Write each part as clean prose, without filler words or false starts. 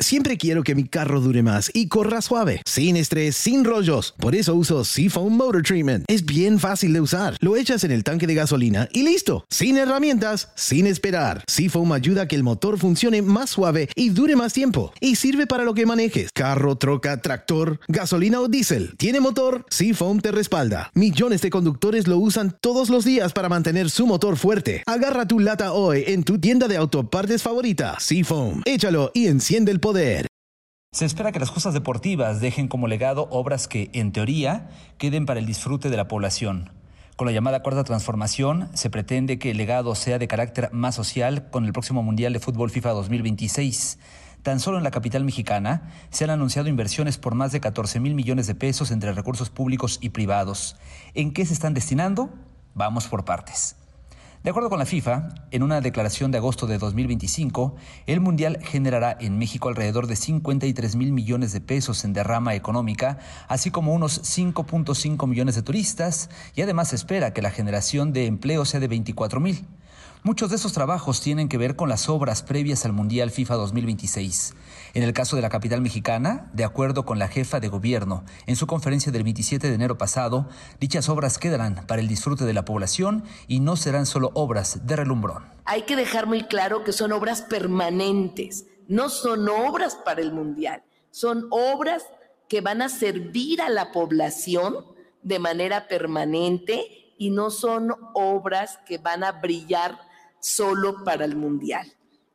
Siempre quiero que mi carro dure más y corra suave, sin estrés, sin rollos. Por eso uso Seafoam Motor Treatment. Es bien fácil de usar. Lo echas en el tanque de gasolina y listo. Sin herramientas, sin esperar. Seafoam ayuda a que el motor funcione más suave y dure más tiempo. Y sirve para lo que manejes. Carro, troca, tractor, gasolina o diésel. ¿Tiene motor? Seafoam te respalda. Millones de conductores lo usan todos los días para mantener su motor fuerte. Agarra tu lata hoy en tu tienda de autopartes favorita. Seafoam. Échalo y enciende el poder. Se espera que las justas deportivas dejen como legado obras que, en teoría, queden para el disfrute de la población. Con la llamada Cuarta Transformación, se pretende que el legado sea de carácter más social con el próximo Mundial de Fútbol FIFA 2026. Tan solo en la capital mexicana se han anunciado inversiones por más de 14,000 millones de pesos entre recursos públicos y privados. ¿En qué se están destinando? Vamos por partes. De acuerdo con la FIFA, en una declaración de agosto de 2025, el Mundial generará en México alrededor de 53,000 millones de pesos en derrama económica, así como unos 5.5 millones de turistas, y además se espera que la generación de empleo sea de 24,000. Muchos de esos trabajos tienen que ver con las obras previas al Mundial FIFA 2026. En el caso de la capital mexicana, de acuerdo con la jefa de gobierno, en su conferencia del 27 de enero pasado, dichas obras quedarán para el disfrute de la población y no serán solo obras de relumbrón. Hay que dejar muy claro que son obras permanentes, no son obras para el Mundial, son obras que van a servir a la población de manera permanente y no son obras que van a brillar solo para el Mundial.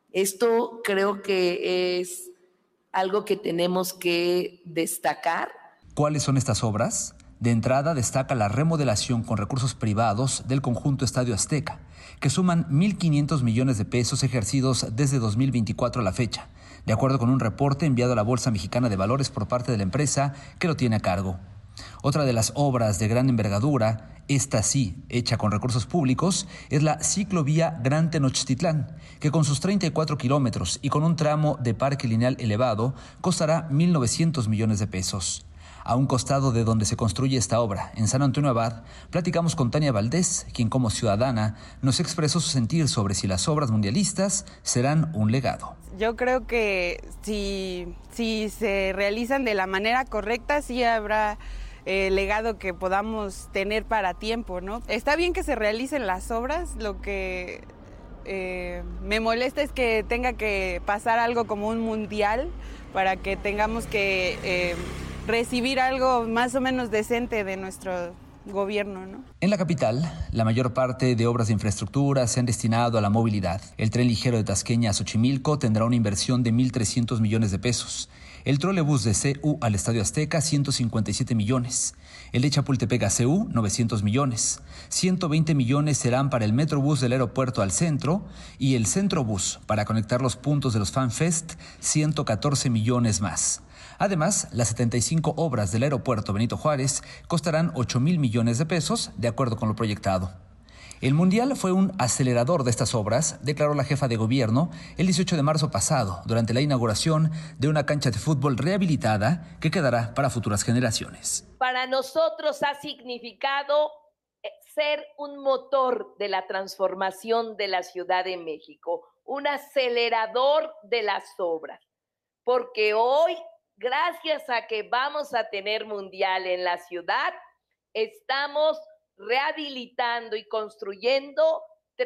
Esto creo que es algo que tenemos que destacar. ¿Cuáles son estas obras? De entrada destaca la remodelación con recursos privados del conjunto Estadio Azteca, que suman 1,500 millones de pesos ejercidos desde 2024 a la fecha, de acuerdo con un reporte enviado a la Bolsa Mexicana de Valores por parte de la empresa que lo tiene a cargo. Otra de las obras de gran envergadura, esta sí, hecha con recursos públicos, es la ciclovía Gran Tenochtitlán, que con sus 34 kilómetros y con un tramo de parque lineal elevado, costará 1,900 millones de pesos. A un costado de donde se construye esta obra, en San Antonio Abad, platicamos con Tania Valdés, quien como ciudadana nos expresó su sentir sobre si las obras mundialistas serán un legado. Yo creo que si se realizan de la manera correcta, sí habrá legado que podamos tener para tiempo, ¿no? Está bien que se realicen las obras, lo que me molesta es que tenga que pasar algo como un mundial para que tengamos que recibir algo más o menos decente de nuestro gobierno, ¿no? En la capital, la mayor parte de obras de infraestructura se han destinado a la movilidad. El tren ligero de Tasqueña a Xochimilco tendrá una inversión de 1,300 millones de pesos. El trolebús de CU al Estadio Azteca, 157 millones. El de Chapultepec a CU, 900 millones. 120 millones serán para el Metrobús del aeropuerto al centro y el Centrobús para conectar los puntos de los FanFest, 114 millones más. Además, las 75 obras del aeropuerto Benito Juárez costarán 8,000 millones de pesos, de acuerdo con lo proyectado. El Mundial fue un acelerador de estas obras, declaró la jefa de gobierno el 18 de marzo pasado, durante la inauguración de una cancha de fútbol rehabilitada que quedará para futuras generaciones. Para nosotros ha significado ser un motor de la transformación de la Ciudad de México, un acelerador de las obras, porque hoy, gracias a que vamos a tener Mundial en la ciudad, estamos rehabilitando y construyendo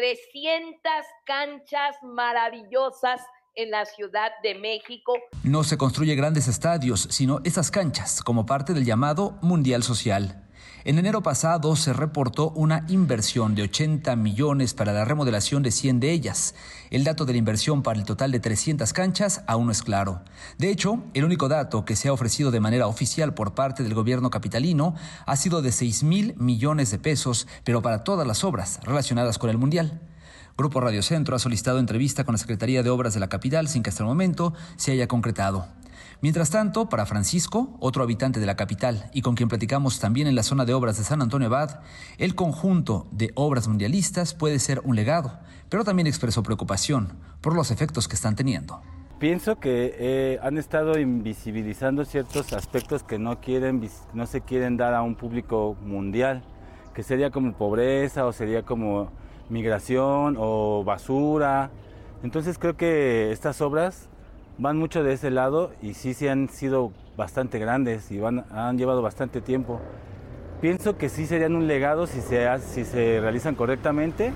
300 canchas maravillosas en la Ciudad de México. No se construye grandes estadios, sino esas canchas, como parte del llamado Mundial Social. En enero pasado se reportó una inversión de 80 millones para la remodelación de 100 de ellas. El dato de la inversión para el total de 300 canchas aún no es claro. De hecho, el único dato que se ha ofrecido de manera oficial por parte del gobierno capitalino ha sido de 6,000 millones de pesos, pero para todas las obras relacionadas con el Mundial. Grupo Radio Centro ha solicitado entrevista con la Secretaría de Obras de la capital sin que hasta el momento se haya concretado. Mientras tanto, para Francisco, otro habitante de la capital y con quien platicamos también en la zona de obras de San Antonio Abad, el conjunto de obras mundialistas puede ser un legado, pero también expresó preocupación por los efectos que están teniendo. Pienso que han estado invisibilizando ciertos aspectos que no se quieren dar a un público mundial, que sería como pobreza o sería como migración o basura. Entonces creo que estas obras van mucho de ese lado y sí han sido bastante grandes y han llevado bastante tiempo. Pienso que sí serían un legado si se realizan correctamente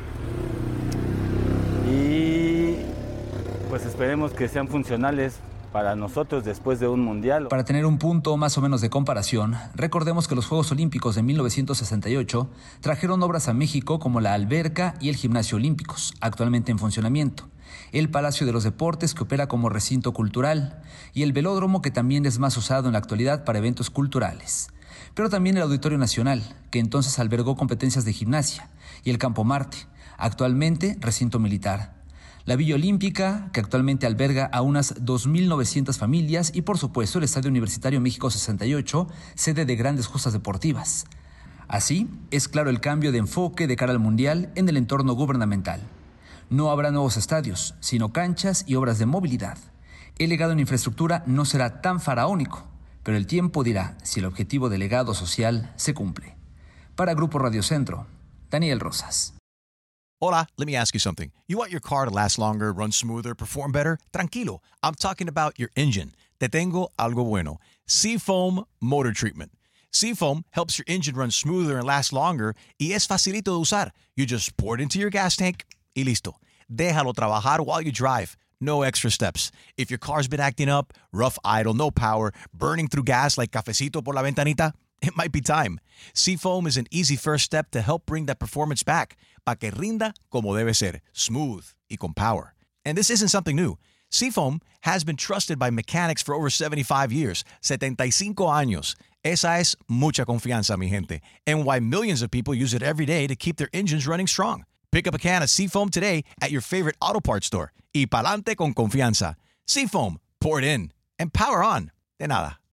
y pues esperemos que sean funcionales para nosotros después de un mundial. Para tener un punto más o menos de comparación, recordemos que los Juegos Olímpicos de 1968 trajeron obras a México como la alberca y el gimnasio olímpicos, actualmente en funcionamiento, el Palacio de los Deportes, que opera como recinto cultural, y el velódromo, que también es más usado en la actualidad para eventos culturales. Pero también el Auditorio Nacional, que entonces albergó competencias de gimnasia, y el Campo Marte, actualmente recinto militar. La Villa Olímpica, que actualmente alberga a unas 2.900 familias, y por supuesto el Estadio Universitario México 68, sede de grandes justas deportivas. Así, es claro el cambio de enfoque de cara al Mundial en el entorno gubernamental. No habrá nuevos estadios, sino canchas y obras de movilidad. El legado en infraestructura no será tan faraónico, pero el tiempo dirá si el objetivo del legado social se cumple. Para Grupo Radio Centro, Daniel Rosas. Hola, let me ask you something. You want your car to last longer, run smoother, perform better? Tranquilo, I'm talking about your engine. Te tengo algo bueno. Seafoam Motor Treatment. Seafoam helps your engine run smoother and last longer y es facilito de usar. You just pour it into your gas tank y listo. Déjalo trabajar while you drive. No extra steps. If your car's been acting up, rough idle, no power, burning through gas like cafecito por la ventanita, it might be time. Seafoam is an easy first step to help bring that performance back, para que rinda como debe ser, smooth y con power. And this isn't something new. Seafoam has been trusted by mechanics for over 75 years, 75 años. Esa es mucha confianza, mi gente, and why millions of people use it every day to keep their engines running strong. Pick up a can of Seafoam today at your favorite auto parts store. Y pa'lante con confianza. Seafoam, pour it in, and power on. De nada.